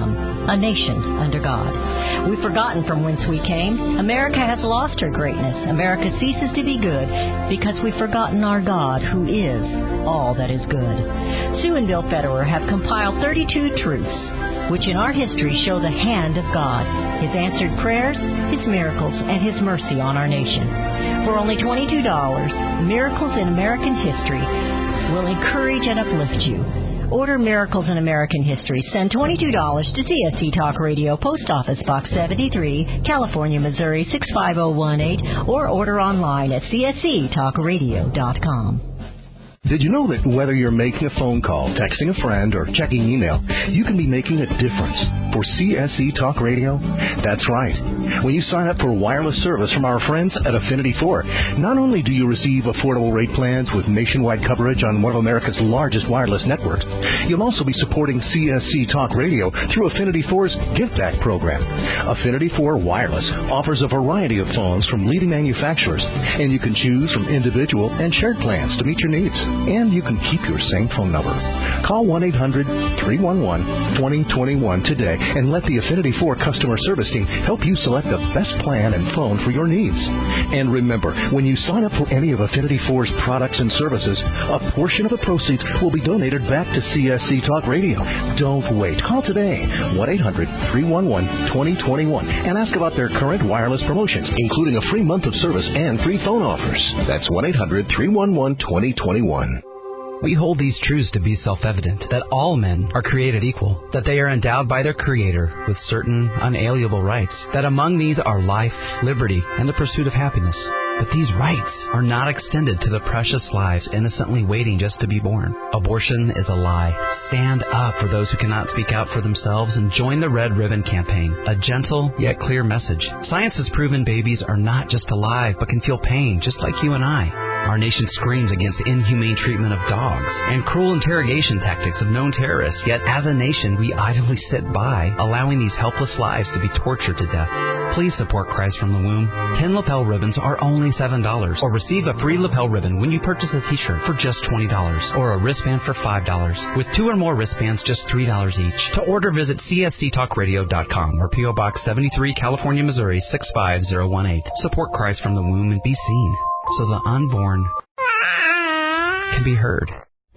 Speaker 4: a nation under God. We've forgotten from whence we came. America has lost her greatness. America ceases to be good because we've forgotten our God, who is all that is good. Sue and Bill Federer have compiled thirty-two truths which in our history show the hand of God, His answered prayers, His miracles, and His mercy on our nation. For only twenty-two dollars, Miracles in American History will encourage and uplift you. Order Miracles in American History. Send twenty-two dollars to C S C Talk Radio, Post Office Box seventy-three, California, Missouri six five zero one eight, or order online at c s c talk radio dot com.
Speaker 10: Did you know that whether you're making a phone call, texting a friend, or checking email, you can be making a difference for C S C Talk Radio? That's right. When you sign up for wireless service from our friends at Affinity four, not only do you receive affordable rate plans with nationwide coverage on one of America's largest wireless networks, you'll also be supporting C S C Talk Radio through Affinity four's Give Back program. Affinity four Wireless offers a variety of phones from leading manufacturers, and you can choose from individual and shared plans to meet your needs. And you can keep your same phone number. Call one eight hundred three one one two zero two one today and let the Affinity four customer service team help you select the best plan and phone for your needs. And remember, when you sign up for any of Affinity four's products and services, a portion of the proceeds will be donated back to C S C Talk Radio. Don't wait. Call today, one eight hundred three one one two zero two one, and ask about their current wireless promotions, including a free month of service and free phone offers. That's one eight hundred three one one two zero two one.
Speaker 5: We hold these truths to be self-evident, that all men are created equal, that they are endowed by their Creator with certain unalienable rights, that among these are life, liberty, and the pursuit of happiness. But these rights are not extended to the precious lives innocently waiting just to be born. Abortion is a lie. Stand up for those who cannot speak out for themselves and join the Red Ribbon Campaign, a gentle yet clear message. Science has proven babies are not just alive, but can feel pain just like you and I. Our nation screams against inhumane treatment of dogs and cruel interrogation tactics of known terrorists. Yet as a nation, we idly sit by, allowing these helpless lives to be tortured to death. Please support Christ from the Womb. Ten lapel ribbons are only seven dollars, or receive a free lapel ribbon when you purchase a t-shirt for just twenty dollars, or a wristband for five dollars. With two or more wristbands, just three dollars each. To order, visit c s c talk radio dot com or P O Box seventy-three, California, Missouri six five zero one eight. Support Christ from the Womb and be seen, so the unborn can be heard.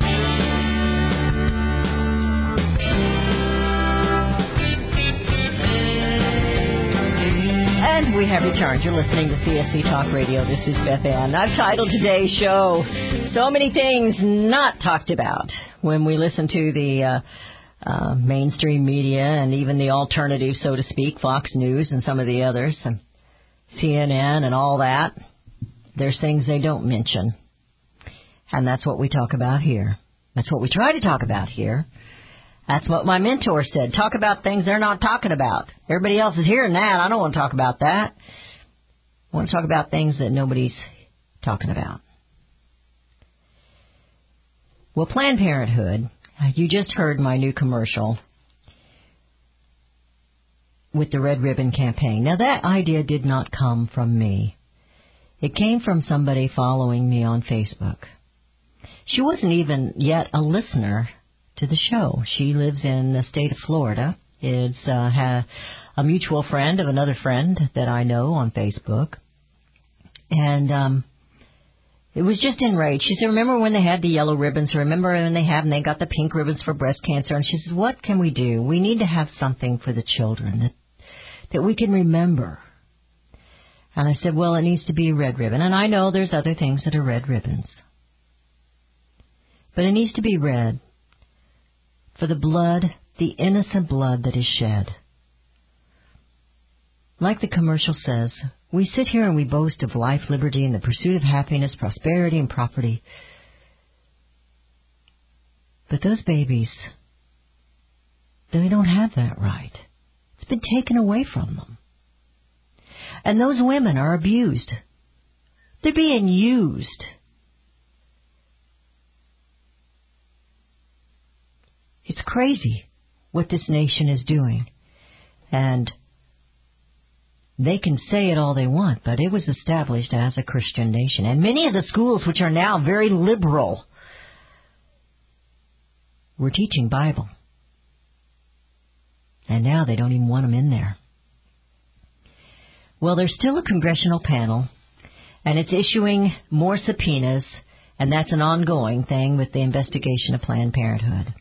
Speaker 4: And we have returned. You're listening to C S C Talk Radio. This is Beth Ann. I've titled today's show, So Many Things Not Talked About. When we listen to the uh, uh, mainstream media and even the alternative, so to speak, Fox News and some of the others, and C N N and all that, there's things they don't mention. And that's what we talk about here. That's what we try to talk about here. That's what my mentor said. Talk about things they're not talking about. Everybody else is hearing that. I don't want to talk about that. I want to talk about things that nobody's talking about. Well, Planned Parenthood, you just heard my new commercial with the Red Ribbon Campaign. Now, that idea did not come from me. It came from somebody following me on Facebook. She wasn't even yet a listener to the show. She lives in the state of Florida. Is uh, ha- a mutual friend of another friend that I know on Facebook. And um, it was just enraged. She said, remember when they had the yellow ribbons? Remember when they have, and they got the pink ribbons for breast cancer? And she says, what can we do? We need to have something for the children that that we can remember. And I said, well, it needs to be a red ribbon. And I know there's other things that are red ribbons. But it needs to be red for the blood, the innocent blood that is shed. Like the commercial says, we sit here and we boast of life, liberty, and the pursuit of happiness, prosperity, and property. But those babies, they don't have that right. It's been taken away from them. And those women are abused. They're being used. It's crazy what this nation is doing. And they can say it all they want, but it was established as a Christian nation. And many of the schools, which are now very liberal, were teaching Bible. And now they don't even want them in there. Well, there's still a congressional panel, and it's issuing more subpoenas, and that's an ongoing thing with the investigation of Planned Parenthood.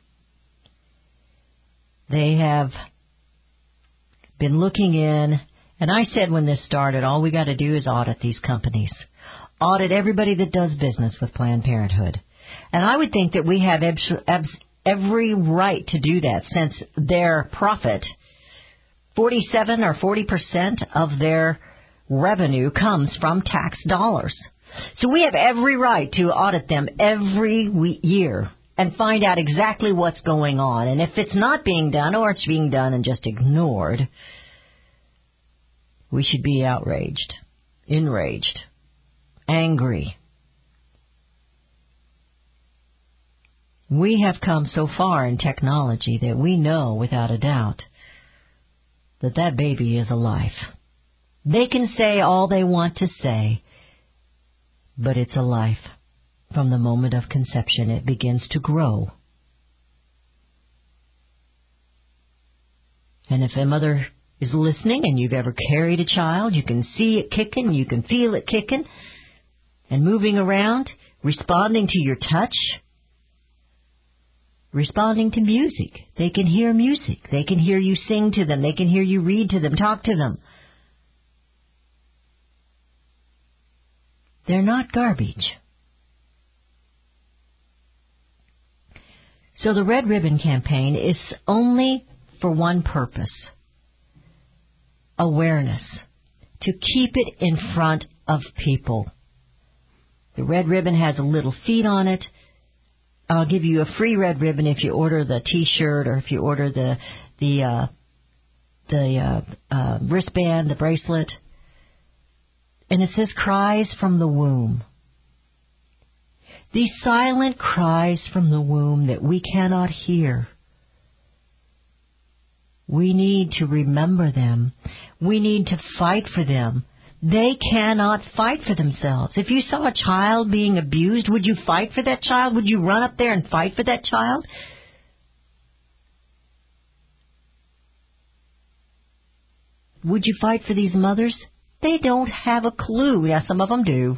Speaker 4: They have been looking in, and I said when this started, all we got to do is audit these companies. Audit everybody that does business with Planned Parenthood. And I would think that we have every right to do that, since their profit, forty-seven or forty percent of their revenue comes from tax dollars. So we have every right to audit them every year and find out exactly what's going on. And if it's not being done, or it's being done and just ignored, we should be outraged, enraged, angry. We have come so far in technology that we know without a doubt that that baby is a life. They can say all they want to say, but it's a life. From the moment of conception, it begins to grow. And if a mother is listening and you've ever carried a child, you can see it kicking, you can feel it kicking and moving around, responding to your touch, responding to music. They can hear music. They can hear you sing to them. They can hear you read to them, talk to them. They're not garbage. So the Red Ribbon Campaign is only for one purpose: awareness, to keep it in front of people. The Red Ribbon has a little feet on it. I'll give you a free red ribbon if you order the T-shirt, or if you order the the uh, the uh, uh, wristband, the bracelet. And it says "Cries from the Womb." These silent cries from the womb that we cannot hear. We need to remember them. We need to fight for them. They cannot fight for themselves. If you saw a child being abused, would you fight for that child? Would you run up there and fight for that child? Would you fight for these mothers? They don't have a clue. Now, some of them do.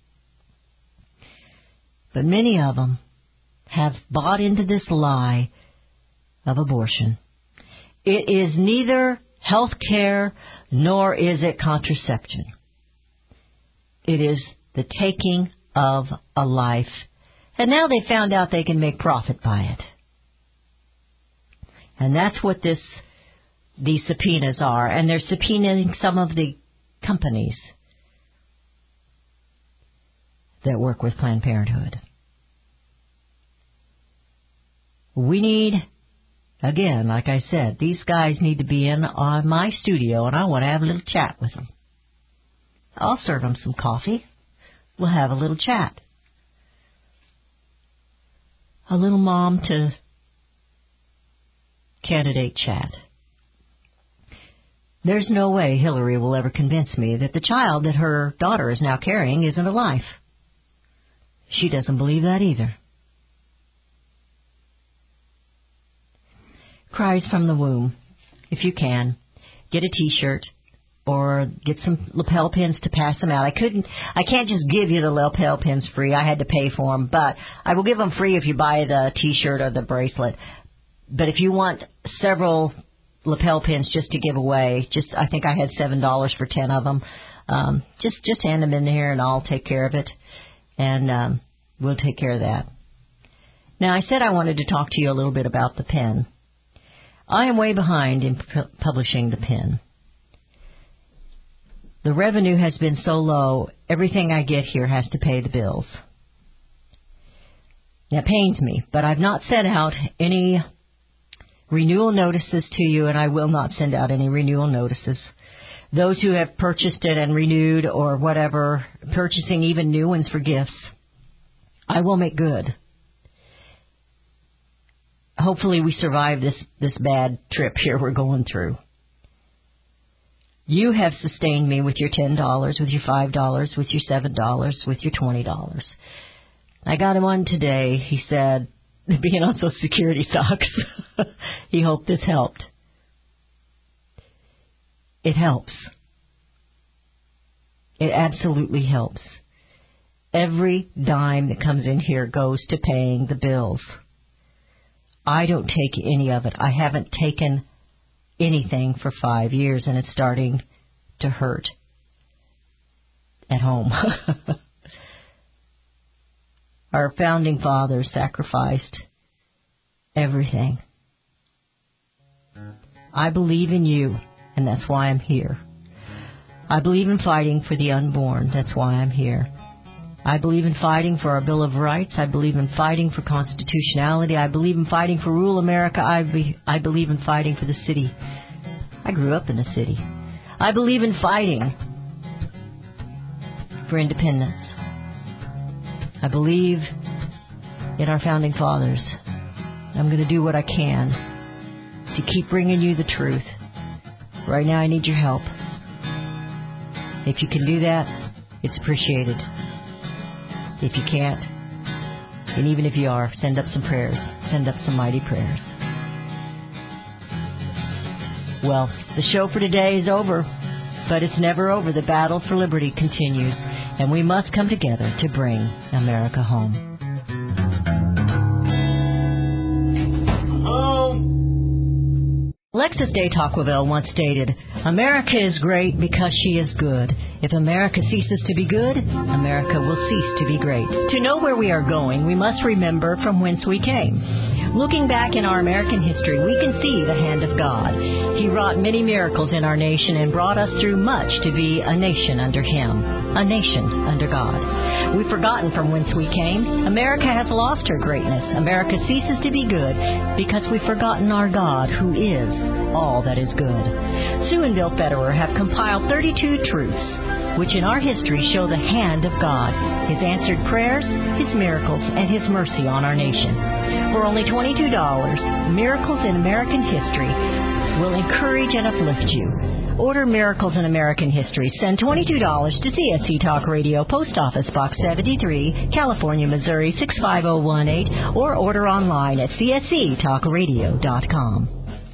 Speaker 4: But many of them have bought into this lie of abortion. It is neither health care nor is it contraception. It is the taking of a life. And now they found out they can make profit by it. And that's what this these subpoenas are. And they're subpoenaing some of the companies that work with Planned Parenthood. We need, again, like I said, these guys need to be in on my studio, and I want to have a little chat with them. I'll serve them some coffee. We'll have a little chat. A little mom to candidate chat. There's no way Hillary will ever convince me that the child that her daughter is now carrying isn't a life. She doesn't believe that either. Cries from the Womb. If you can, get a T-shirt or get some lapel pins to pass them out. I couldn't, I can't just give you the lapel pins free. I had to pay for them, but I will give them free if you buy the T-shirt or the bracelet. But if you want several lapel pins just to give away, just I think I had seven dollars for ten of them. Um, just just hand them in here, and I'll take care of it, and um, we'll take care of that. Now, I said I wanted to talk to you a little bit about the pen. I am way behind in pu- publishing the pen. The revenue has been so low, everything I get here has to pay the bills. That pains me, but I've not sent out any renewal notices to you, and I will not send out any renewal notices. Those who have purchased it and renewed or whatever, purchasing even new ones for gifts, I will make good. Hopefully we survive this, this bad trip here we're going through. You have sustained me with your ten dollars, with your five dollars, with your seven dollars, with your twenty dollars. I got him on today. He said, being on Social Security sucks. He hoped this helped. it helps. It absolutely helps. Every dime that comes in here goes to paying the bills. I don't take any of it. I haven't taken anything for five years, and it's starting to hurt at home. Our founding fathers sacrificed everything. I believe in you, and that's why I'm here. I believe in fighting for the unborn. That's why I'm here. I believe in fighting for our Bill of Rights. I believe in fighting for constitutionality. I believe in fighting for rural America. I, be, I believe in fighting for the city. I grew up in the city. I believe in fighting for independence. I believe in our founding fathers. I'm going to do what I can to keep bringing you the truth. Right now I need your help. If you can do that, it's appreciated. If you can't, and even if you are, send up some prayers. Send up some mighty prayers. Well, the show for today is over, but it's never over. The battle for liberty continues, and we must come together to bring America home. Alexis de Tocqueville once stated, America is great because she is good. If America ceases to be good, America will cease to be great. To know where we are going, we must remember from whence we came. Looking back in our American history, we can see the hand of God. He wrought many miracles in our nation and brought us through much to be a nation under Him, a nation under God. We've forgotten from whence we came. America has lost her greatness. America ceases to be good because we've forgotten our God, who is all that is good. Sue and Bill Federer have compiled thirty-two truths, which in our history show the hand of God, His answered prayers, His miracles, and His mercy on our nation. For only twenty-two dollars, Miracles in American History will encourage and uplift you. Order Miracles in American History. Send twenty-two dollars to C S C Talk Radio, Post Office Box seventy-three, California, Missouri six five zero one eight, or order online at c s c talk radio dot com.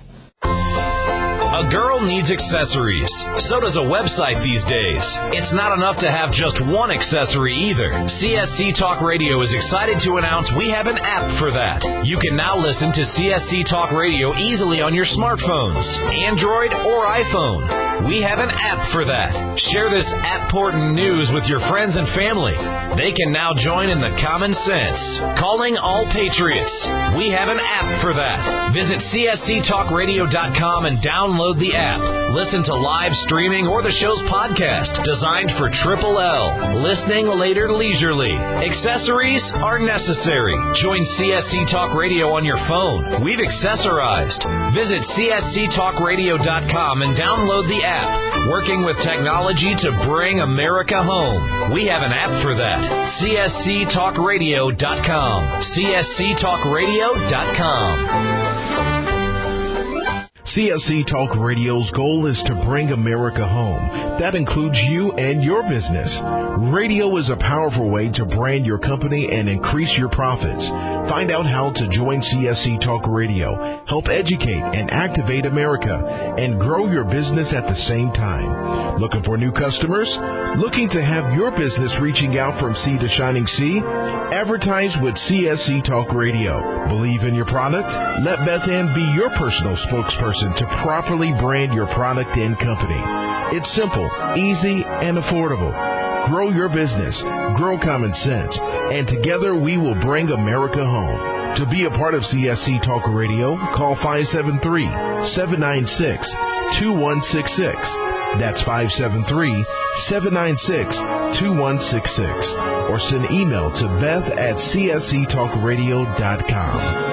Speaker 1: A girl needs accessories. So does a website these days. It's not enough to have just one accessory either. C S C Talk Radio is excited to announce we have an app for that. You can now listen to C S C Talk Radio easily on your smartphones, Android or iPhone. We have an app for that. Share this app-portant news with your friends and family. They can now join in the common sense. Calling all patriots. We have an app for that. Visit c s c talk radio dot com and download the app. Listen to live streaming or the show's podcast, designed for Triple L. Listening later leisurely. Accessories are necessary. Join C S C Talk Radio on your phone. We've accessorized. Visit c s c talk radio dot com and download the app. Working with technology to bring America home. We have an app for that. c s c talk radio dot com. c s c talk radio dot com.
Speaker 11: C S C Talk Radio's goal is to bring America home. That includes you and your business. Radio is a powerful way to brand your company and increase your profits. Find out how to join C S C Talk Radio, help educate and activate America, and grow your business at the same time. Looking for new customers? Looking to have your business reaching out from sea to shining sea? Advertise with C S C Talk Radio. Believe in your product? Let Beth Ann be your personal spokesperson to properly brand your product and company. It's simple, easy, and affordable. Grow your business, grow common sense, and together we will bring America home. To be a part of C S C Talk Radio, call five seven three, seven nine six, two one six six. That's five seven three, seven nine six, two one six six. Or send email to Beth at c s c talk radio dot com.